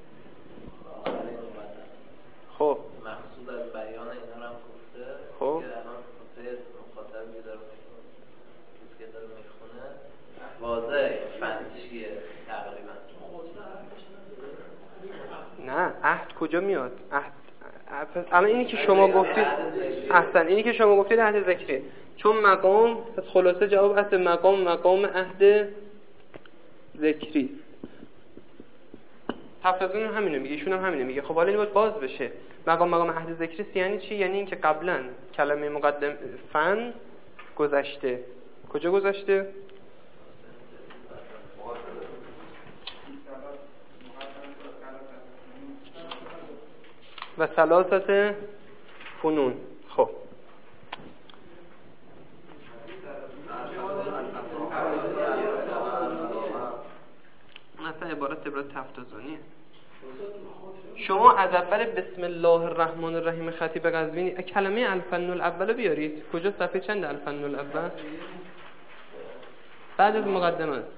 خب مقصود از بیان اینا رو هم گفته. خب که الان واسه مخاطبی که داره کسی که داره میخونه واضحه فن چیه تقریبا. نه عهد کجا میاد؟ عهد الان اینی که شما گفتید احسن، اینی که شما گفتید عهد ذکری، چون مقام پس خلاصه جواب هست مقام مقام عهد ذکری. تفسیر همینو میگه، ایشون هم همینو میگه. خب حالا این باید باز بشه. مقام مقام عهد ذکری یعنی چی؟ یعنی اینکه قبلا کلمه مقدم فن گذشته. کجا گذشته؟ و ثلاثه فنون. خب مثلا عبارت عبارت تفتازانیه. شما از اول بسم الله الرحمن الرحیم خطیب قزوینی کلمه الفن الاول بیارید. کجا صفحه چند الفن الاول؟ بعد از مقدمه است.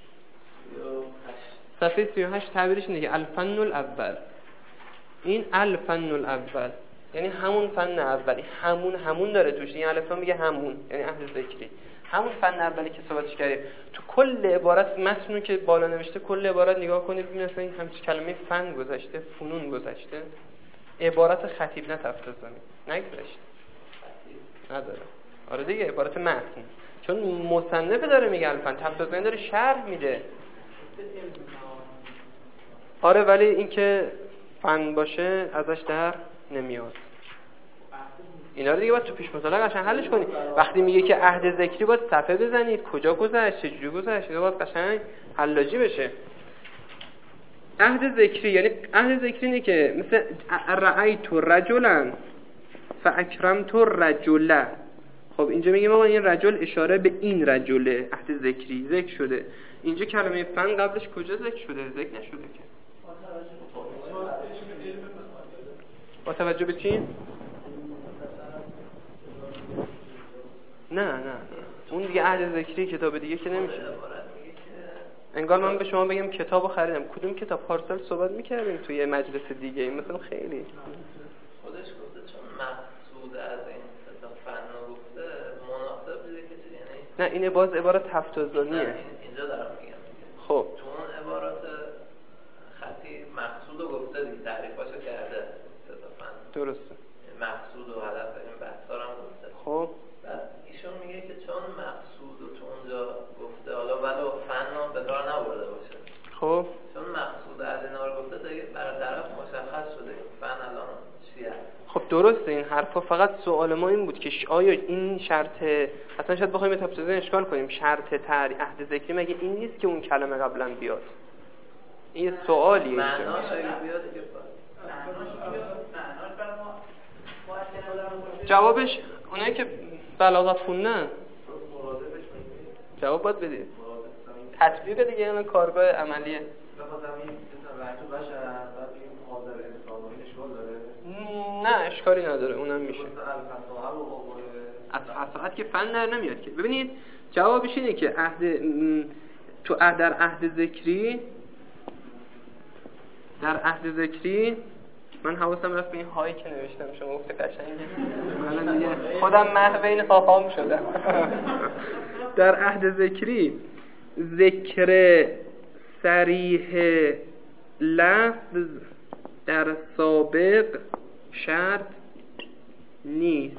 صفحه سی و هشت تعبیرش اینه که الفن الاول. این الفن الاول یعنی همون فن اولی، همون همون داره توش. این الف میگه همون، یعنی اهل ذکری، همون فن اولی که صحبتش کردیم. تو کل عبارت متنو که بالا نوشته کل عبارت نگاه کنید ببینید مثلا این همچین کلمه فن گذشته، فنون گذشته. عبارت خطیب نه تفتازانی نگذشته، نداره. آره دیگه عبارت متن، چون مصنف داره میگه الفن، تفتازانی داره شرح میده. آره ولی این که فن باشه ازش در نمیاد. اینا رو دیگه باید تو پیش مطالعه قشنگ حلش کنید. وقتی میگه که عهد ذکری باید صفحه بزنید کجا گذشت چجوری گذشت، اینا باید قشنگ حلاجی بشه. عهد ذکری یعنی عهد ذکری اینه که مثل رأیت رجلا فاکرمت رجلا. خب اینجا میگه ما این رجل اشاره به این رجله، عهد ذکری ذکر شده. اینجا کلمه فن قبلش کجا ذکر شده؟ ذکر نشده که. با توجه به چی؟ نه نه اون دیگه عهد ذکری کتاب دیگه که نمیشه. انگار من به شما بگم کتابو خریدم، کدوم کتاب؟ پارسال صحبت میکردیم توی مجلس دیگه مثلا خیلی خودش گفته چون مقصود از این کتاب فن رو گفته مناسب دیگه که یعنی نه این باز عبارت تفتازانیه. اینجا دارم میگم. خب تو اون عبارات خطی مقصود رو گفته دیگه، تعریفاشو کرده کتاب فن. درسته. مقصود و هدف این بحثا رو هم گفته. خب بعد ایشون میگه که چون مقصود رو تو اونجا گفته حالا ولو فن رو به کار نبرده باشه، خب چون مقصود از اینا رو گفته دیگه برطرف مشخص شده فن الان چیه. خب درسته این حرفا. فقط سوال ما این بود که آیا این شرط اصلا شاید بخوایم تفسیر اشکال کنیم، شرط تعریف عهد ذکری مگه این نیست که اون کلمه قبلا بیاد؟ این سوالیه. معناش اگه بیاد که جوابش اونایی که بلاغت خوندن جواب باید بدید. تطبیق دیگه یعنی کارگاه عملیه. نه اشکالی نداره اونم میشه. از فصاحت که فن در نمیاد که. ببینید جوابش اینه که عهد تو عهد در عهد ذکری در عهد ذکری من حواسم رفت به این هایی که نوشتم، شما گفته قشنگه من دیگه خودم محو این خواهام شدم. در عهد ذکری ذکر صریح لفظ در سابق شرط نیست.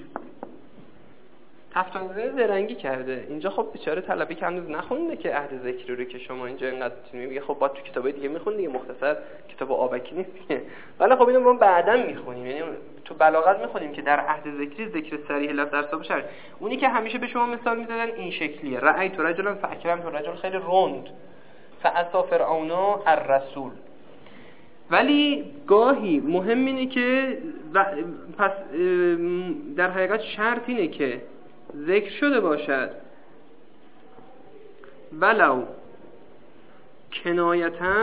تفتانزی زرنگی کرده اینجا. خب بیچاره طلبی که هنوز نخونده که عهد ذکری رو که شما اینجا اینقدر میتونید میگه خب با تو کتابای دیگه میخونید دیگه، مختصر کتاب آبکی نیست دیگه. ولی خب اینو ما بعداً میخونیم، یعنی تو بلاغت میخونیم که در عهد ذکری ذکر صریح لفظ در سابق شرط. اونی که همیشه به شما مثال میزدن این شکلیه: رأیت رجلا فاکرمت رجل، خیلی روند، فعصا فرعون الرسول. ولی گاهی مهم اینه که پس در حقیقت شرط اینه که ذکر شده باشد ولو کنایتاً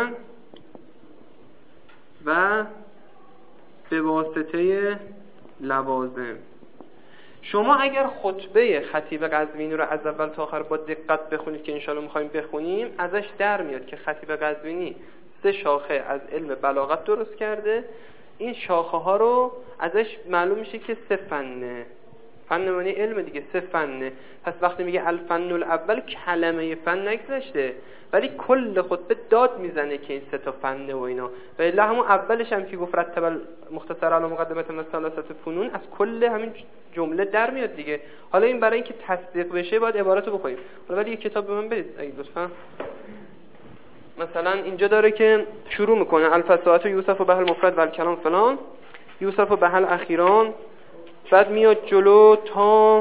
و به واسطه لوازم. شما اگر خطبه خطیب قزوینی رو از اول تا آخر با دقت بخونید که انشالله میخوایم بخونیم، ازش در میاد که خطیب قزوینی سه شاخه از علم بلاغت درست کرده. این شاخه ها رو ازش معلوم میشه که سه فنه. فن معنی علم دیگه، سه فنه. پس وقتی میگه الفن الاول کلمه فن نگذاشته، ولی کل خطبه داد میزنه که این سه تا فنه و اینا. و الا همون اولش هم که گفت رتب مختصر علی مقدمه مثلث فنون، از کل همین جمله در میاد دیگه. حالا این برای اینکه تصدیق بشه باید عبارت رو بخونیم. حالا ولی یک کتاب به من بدید اگه لطفا. مثلا اینجا داره که شروع میکنه الفصاحت یوسف و بهل مفرد و الکلام فلان، یوسف و بهل اخیران، بعد میاد جلو تا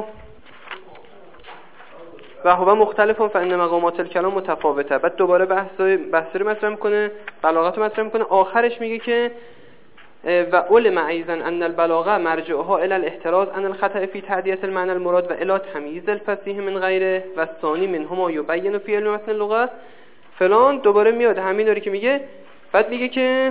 و هو مختلفون فان مقامات الکلام متفاوته. بعد دوباره بحث بحثی رو مطرح میکنه، بلاغت رو مطرح میکنه. آخرش میگه که و علم ایضا ان البلاغه مرجعها الى الاحتراز عن الخطا في تعدیه المعنى المراد و الى تمییز الفصیح من غیره و الثانی منهما یبین فی علم متن اللغه فلان. دوباره میاد همین داره که میگه. بعد میگه که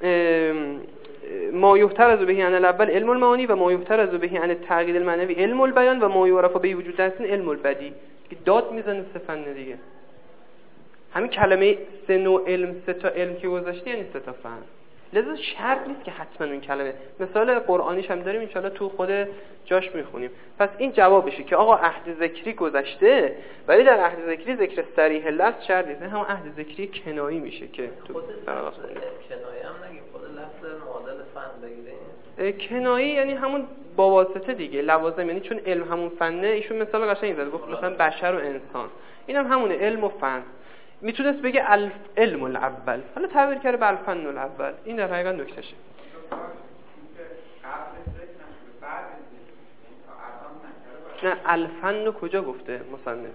ما یحترز به عن الاول علم المعانی و ما یحترز به عن التعقید المعنوی علم البیان و ما یعرف به وجود درسن علم البدی. داد میزنه سه فن دیگه. همین کلمه سه نوع علم، سه تا علم که گذاشته یعنی سه تا فن. لذا شرط نیست که حتما اون کلمه. مثال قرآنیش هم داریم ان شاءالله تو خود جاش میخونیم. پس این جوابشه که آقا عهد ذکری گذشته، ولی در عهد ذکری ذکر صریح لفظ شرط نیست. همون عهد ذکری کنایی میشه که تو بلاغت کنیم. کنایی هم نگیم، خود لفظ معادل فن بگیریم. کنایی یعنی همون با واسطه دیگه، لوازم. یعنی چون علم همون فنه، ایشون مثال قشنگی زد، گفت مثلا بشر و انسان، اینم هم همونه، علم و فن. میتونست بگه علم الاول، حالا تعبیر کرده به الفن الاول. این در حقیقت نکتهشه. نه الفن کجا گفته مصنف؟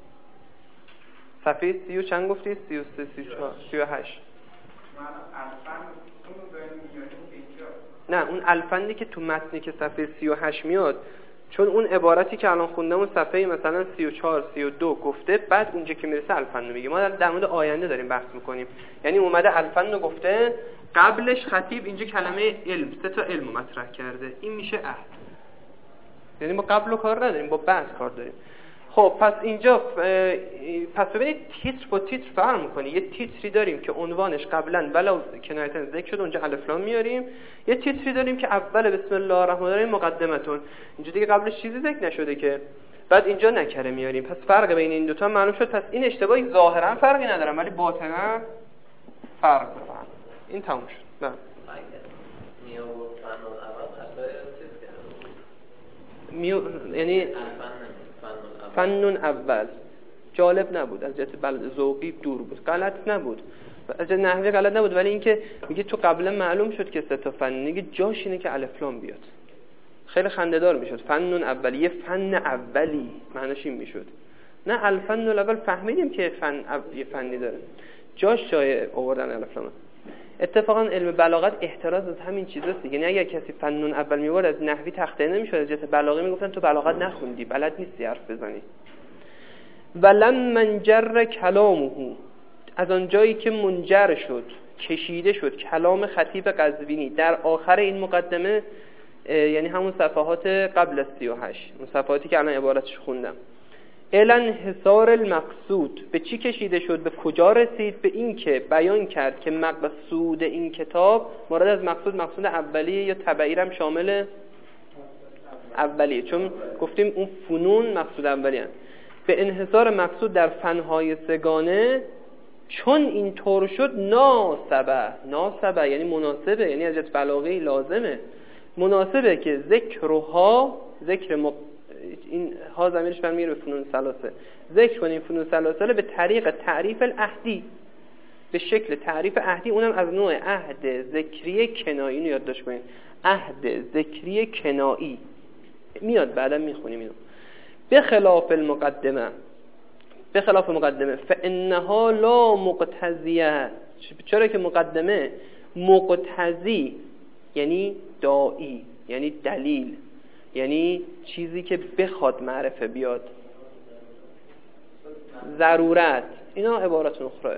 صفحه سی و چند گفتی؟ سی و سه، سی و چهار، سی و هشت. نه اون الفنی که تو متنی که صفحه سی و هشت میاد، چون اون عبارتی که الان خوندم اون صفحه مثلا سی و چهار، سی و دو گفته، بعد اونجا که میرسه الفن میگه. ما در مورد آینده داریم بحث میکنیم. یعنی اومده الفن گفته، قبلش خطیب اینجا کلمه علم، سه تا علم مطرح کرده. این میشه عهد. یعنی ما قبل رو کار نداریم، با بعد کار داریم. خب پس اینجا پس ببینید تیتر با تیتر فرق میکنه. یه تیتری داریم که عنوانش قبلا ولو کنایتاً ذکر شد، اونجا الف لام میاریم. یه تیتری داریم که اول بسم الله الرحمن الرحیم مقدمتون، اینجا دیگه قبلش چیزی ذکر نشده که، بعد اینجا نکره میاریم. پس فرق بین این دو تا معلوم شد. پس این اشتباهی ظاهرا فرقی نداره ولی باطنا فرق داره. این تموم شد. بله میو یعنی فنون اول جالب نبود، از جهت بلد ذوقی دور بود، غلط نبود، از جهت نحوی غلط نبود، ولی اینکه میگه تو قبلا معلوم شد که سه تا فن، میگه جاش اینه که الف لام بیاد. خیلی خنده‌دار میشد. فنون اولی، یه فن اولی معناش این میشد. نه الفن الاول فهمیدیم که فن یه فنی داره، جاش جای آوردن الف لام. اتفاقا علم بلاغت احتراز از همین چیزاست دیگه. یعنی اگه کسی فنون اول میوارد از نحوی تخته نمیشد، از جهت بلاغی میگفتن تو بلاغت نخوندی، بلد نیستی حرف بزنی. ولم منجر کلامه، از آن جایی که منجر شد، کشیده شد کلام خطیب قزوینی در آخر این مقدمه، یعنی همون صفحات قبل از سی و هشت، اون صفحاتی که الان عبارتش خوندم، الانحصار المقصود، به چی کشیده شد؟ به کجا رسید؟ به این که بیان کرد که مقصود این کتاب مراد از مقصود مقصود اولیه یا تبعی هم شامل اولیه، چون گفتیم اون فنون مقصود اولیه. به انحصار مقصود در فنهای سگانه چون این طور شد ناسبه، ناسبه یعنی مناسبه، یعنی از جهت بلاغی لازمه، مناسبه که ذکرها، ذکر مق... این ها ضمیرش برمیگره به فنون ثلاثه، ذکر کنیم فنون ثلاثه به طریق تعریف الاهدی، به شکل تعریف اهدی، اونم از نوع عهد ذکری کنایی. اینو یادداشت کنید، عهد ذکری کنایی میاد بعدا میخونیم اینو. به خلاف المقدمه، به خلاف مقدمه فانها لا مقتضیه، چرا که مقدمه مقتضی یعنی داعی، یعنی دلیل، یعنی چیزی که بخواد معرفه بیاد، ضرورت، اینا عبارت اخرى.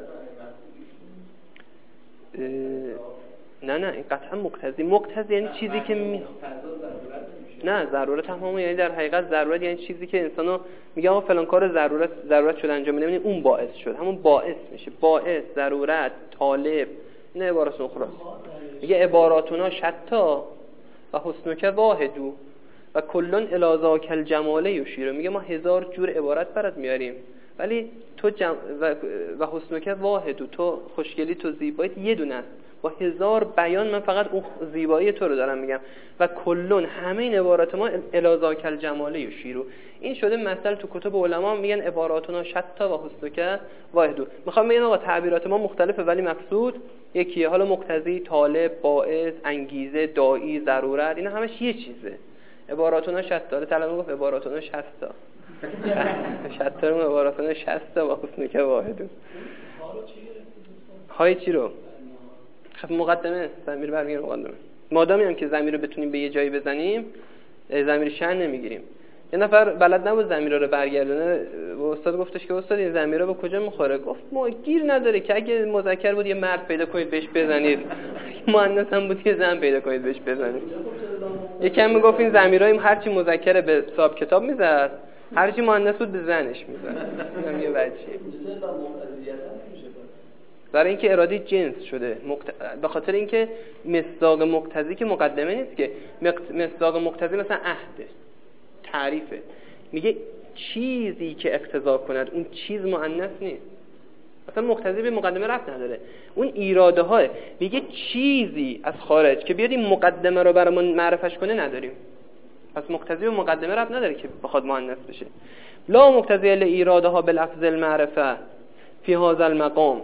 نه نه این قطعا مقتضی، مقتضی یعنی چیزی که می... نه ضرورت هم همون، یعنی در حقیقت ضرورت یعنی چیزی که انسانو میگه آقا فلان کار ضرورت ضرورت شد انجام میده، یعنی اون باعث شد، همون باعث میشه، باعث، ضرورت، طالب، این عبارت اخرى. میگه عباراتنا شتا و حسنک واحدو و کلون الازاک الجماله یشیر. میگه ما هزار جور عبارت برات میاریم ولی تو جم... و... و حسنک واحدو، تو خوشگلی، تو زیباییت یه دونه است، با هزار بیان من فقط اون زیبایی تو رو دارم میگم. و کلون همه این عبارات ما الازاک الجماله یشیر. این شده مثلا تو کتب علما میگن عباراتنا شتا و حسنک واحدو. میخوام بگم آقا تعبیرات ما مختلفه ولی مقصود یکیه. حالا مقتضی، طالب، باعث، انگیزه، داعی، ضرورت، اینا همش یه چیزه. عباراتنا شتا، طلبه گفت عباراتنا شتا شتا رو عباراتنا شتا و حسنک واحدو. های چی رو؟ خب مقدمه، ضمیر برمیگره مقدمه. مادامی هم که ضمیر رو بتونیم به یه جایی بزنیم ضمیر شأن نمیگیریم. یه نفر بلد نبود ضمیر رو برگردونه، استاد گفتش که استاد این ضمیر رو به کجا میخوره؟ گفت ما گیر نداره که اگه مذکر بود یه مرد پیدا کنید بهش بزنید، مؤنث هم بود یه زن پیدا کنید بهش بزنید. یکم میگفت این ضمیرای هر چی مذکر به حساب کتاب میزد، هر چی مؤنث بود به زنش میزد. اینم یه وجهیه. برای اینکه اراده جنس شده، مقت... به خاطر اینکه مصداق مقتضی که مقدمه نیست که، مصداق مقتضی مثلا عهده، تعریفه، میگه چیزی که اقتضا کند، اون چیز مؤنث نیست. مثلا مقتضی به مقدمه ربط نداره، اون ایراده ها. میگه چیزی از خارج که بیاد این مقدمه رو برامون معرفش کنه نداریم. پس مقتضی به مقدمه ربط نداره که بخواد مؤنث بشه. لا مقتضی لایراده ها بلفظ المعرفه فی هذا المقام.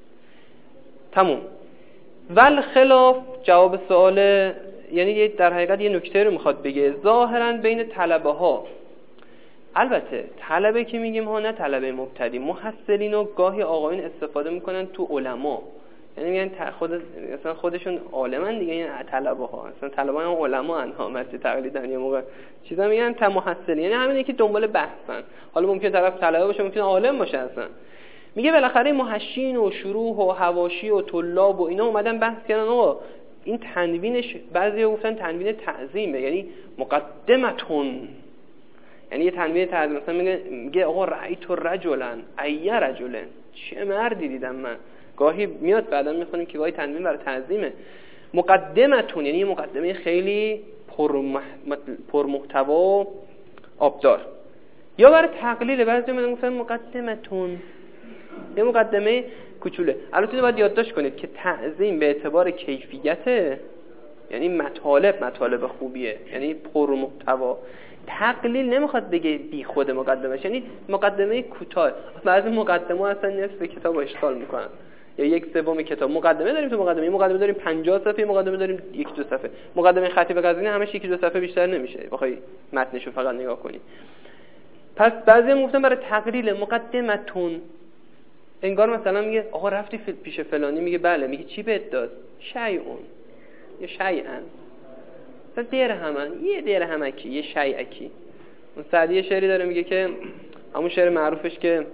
تموم. ول خلاف جواب سوال، یعنی در حقیقت یه نکته رو میخواد بگه. ظاهرا بین طلبه ها، البته طلبه که میگیم ها نه طلبه مبتدی، محصلین و گاهی آقایون استفاده میکنن تو علما، یعنی میگن خود مثلا خودشون عالمن دیگه، این طلبه ها مثلا طلبه هم علما انها مرتی تقلیدن یه موقع چیزا میگن تا محصلین، یعنی همینه که دنبال بحثن. حالا ممکن طرف طلبه باشه، ممکن عالم باشه اصلا. میگه بالاخره محشین و شروح و حواشی و طلاب و اینا اومدن بحث کردن آقا این تنوینش، بعضیا گفتن تنوین تعظیمه، یعنی مقدمتون، یعنی یه تنوین تعظیم. مثلا میگه میگه آقا رأیت رجلا ای رجلا، چه مردی دیدم من. گاهی میاد بعدا میخونیم که گاهی تنوین برای تعظیمه. مقدمتون یعنی یه مقدمه خیلی پر پر محتوا و آبدار. یا برای تقلیل، بعضی میگن مثلا مقدمتون یه مقدمه کوچوله. البته باید یادداشت کنید که تعظیم به اعتبار کیفیته، یعنی مطالب مطالب خوبیه، یعنی پر محتوا. تقلیل نمیخواد بگه بی خود مقدمه، یعنی مقدمه کوتاه. بعضی مقدمه اصلا نصف کتابو اشغال میکنن یا یک سوم کتاب. مقدمه داریم تو مقدمه، مقدمه داریم پنجاه صفحه، مقدمه داریم یک دو صفحه. مقدمه خطیب غزنی همش یک دو صفحه بیشتر نمیشه بخوای متنشو فقط نگاه کنی. پس بعضی گفتن برای تقلیل مقدمتون، انگار مثلا میگه آقا رفتی پیش فلانی، میگه بله، میگه چی بهت داد؟ شیئون یا شیئن، مثلا دیر همان، یه دیر همکی، یه شیئکی. اون سعدی شعری داره میگه که همون شعر معروفش که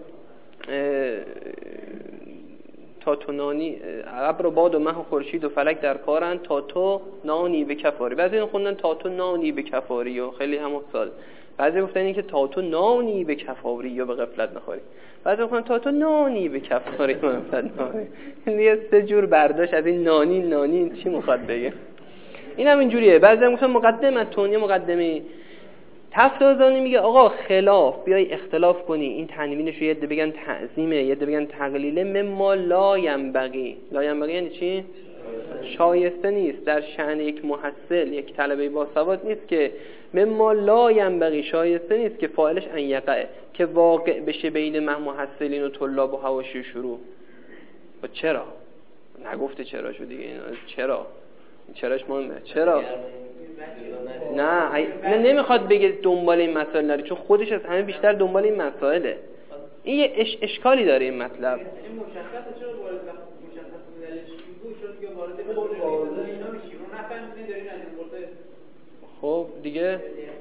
تا تو نانی ابر و باد و مه و خورشید و فلک در کارن، تا تو نانی به کفاری. بعضی این خوندن تا تو نانی به کفاری و خیلی هم افتاد. بعضی گفتن این که تا تو نانی به کفاری یا به غفلت نخوری، بعضی گفتن تا تو نانی به کفاری یا به غفلت نخوری. این سه جور برداشت از این نانی نانی چی میخواد بگه. این هم اینجوریه. بعضی هم گفتن مقدمتون، یه مقدمه. تفتازانی میگه آقا خلاف، بیای اختلاف کنی، این تنوینش رو یه عده بگن تعظیمه، یه عده بگن تقلیله. مما لا ینبغی، لا ینبغی یعنی چی؟ شایسته نیست در شأن یک محصل، یک طلبه باسواد نیست که مما لا ینبغی، شایسته نیست که فاعلش ان یقع، که واقع بشه بین محصلین و طلاب و حواشی شروع. و چرا؟ نگفته چرا شو دیگه. اینا چرا؟ چراش مهمه. چرا؟ نه نه نمیخواد بگه دنبال این مسائل نری، چون خودش از همه بیشتر دنبال این مسائله. این یه اش اشکالی داره این مطلب. این مشخصه چرا وارد مشخص دلیلش بود، چون دیگه وارد به اینا میشیم رو نفهمیدین دارین از این برده. خب دیگه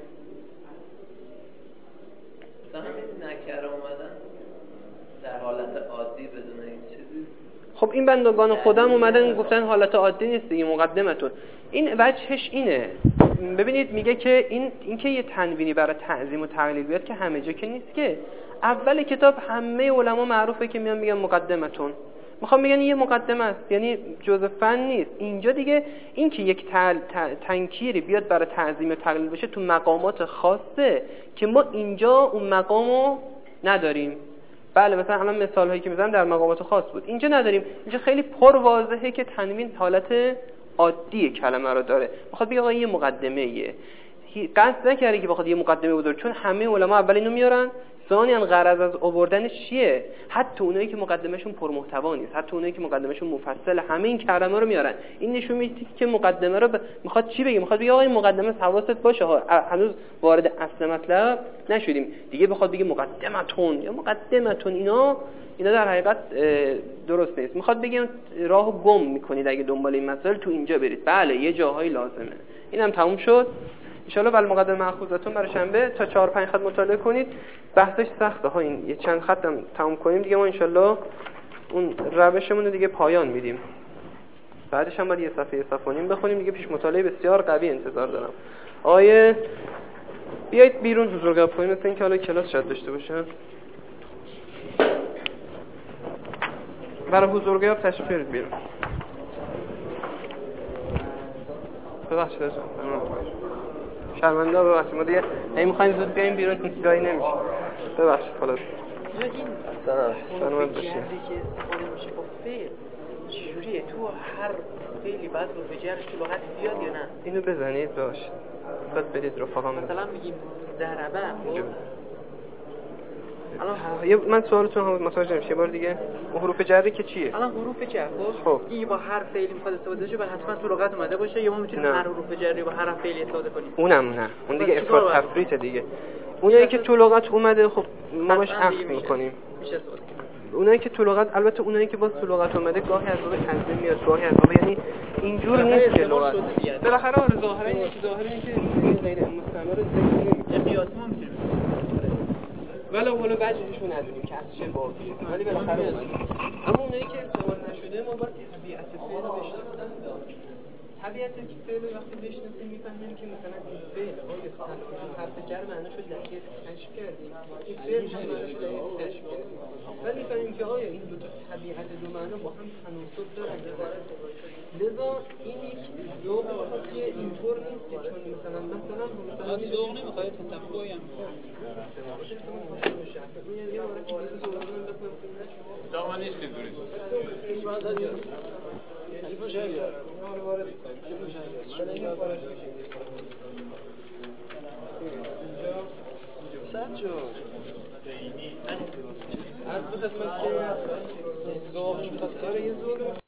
مثلا همین نکره اومدن در حالت عادی بدون این چیزی. خب این بندگان خودم اومدن گفتن حالت عادی نیست دیگه، مقدمتون. این وجهش اینه، ببینید میگه که این اینکه یه تنوینی برای تعظیم و تقلیل بیاد که همه جا که نیست، که اول کتاب همه علما معروفه که میان میگن مقدمتون، میخوام میگن یه مقدمه است، یعنی جزء فن نیست. اینجا دیگه این که یک تل، تنکیری بیاد برای تعظیم و تقلیل بشه تو مقامات خاصه که ما اینجا اون مقامو نداریم. بله مثلا الان مثال هایی که میزنم در مقامات خاص بود، اینجا نداریم. اینجا خیلی پر واضحه که تنوین حالت عادی کلمه رو داره. میخواد بگه آقا یه مقدمه ایه، قصد نکردی که بخواد یه مقدمه بذاره، چون همه علما اول اینو میارن، ثانیاً غرض از آوردنش چیه؟ حتی اونایی که مقدمهشون پر محتوا نیست، حتی اونایی که مقدمهشون مفصل، همه این کلمه رو میارن. این نشون میده که مقدمه رو ب... میخواد چی بگه؟ میخواد بگه آقا این مقدمه حواست باشه ها، هنوز وارد اصل مطلب نشدیم دیگه. بخواد بگه مقدمتون یا مقدمتون، اینا اینا در حقیقت درست نیست. میخواد بگه راهو گم میکنید اگه دنبال این مسائل تو اینجا برید. بله یه جاهایی لازمه. اینم تموم شد. ان شاءالله بالمقدمه مأخوذتون برای شنبه تا چهار پنج خط مطالعه کنید. بحثش سخته ها، این یه چند خطم تموم کنیم دیگه ما ان شاءالله اون روشمون رو دیگه پایان میدیم. بعدش هم باید یه صفحه یه صفحه نیم بخونیم دیگه. پیش مطالعه بسیار قوی انتظار دارم. آیه بیایید بیرون حضور کنیم، مثل اینکه حالا کلاس شاید داشته باشن. برای حضور غیاب تشریف بیارید بیرون. ببخشید از شرمنده ها، ببخشید ما دیگه این میخواییم زود بیاییم بیرون، جایی نمیشه. ببخشید خلاص شرمنده باشید. که استفاده میشه با فعل چجوریه؟ تو هر فعلی بعد رو به جرش تو لغت بیاد یا نه؟ اینو بزنید باشید بعد برید رفاقا. مثلا میگیم ضربه، خب الان من سوالتون هم متوجه نمیشه. یه بار دیگه حروف جری که چیه؟ الان حروف جر خب این با هر فعلی میخواد استفاده بشه، بعد حتما تو لغت اومده باشه، یا ما میتونیم هر حروف جری با هر فعلی استفاده کنیم؟ اونم نه، اون دیگه افراد تفریط دیگه. اونایی که تو لغت اومده خب ما باش عقد میکنیم. میشه استفاده کنیم. اونایی که تو لغت، البته اونایی که باز تو لغت اومده گاهی از باب تنظیم میاد، گاهی از باب، یعنی اینجور نیست که لغت بالاخره آره ظاهرا اینه که ظاهرا اینه که غیر مستمر رو ذکر نمی‌کنه. قیاس ما میتونیم ولی اولو وجهشون ندونیم که از چه بابی، ولی بالاخره اما اونایی که ارتباط نشده ما باید طبیعت فعل رو بشناسیم. طبیعت فعل وقتی بشناسیم میفهمیم که مثلا این فعل آیا تناسب حرف جر معناشو دقیق کشف کردیم، این فعل هم معناشو دقیق کشف کردیم، ولی میفهمیم که آیا این دو تا طبیعت دو معنا با هم تناسب دارن یا نه. لذا این یک ذوق خاصی اینطور نیست که چون مثلا مثلا مثلا ذوق نمیخواد تطبیقی هم دامن نیست که دوری سجاد از دو قسمت که ذوق خاصی یه ذوق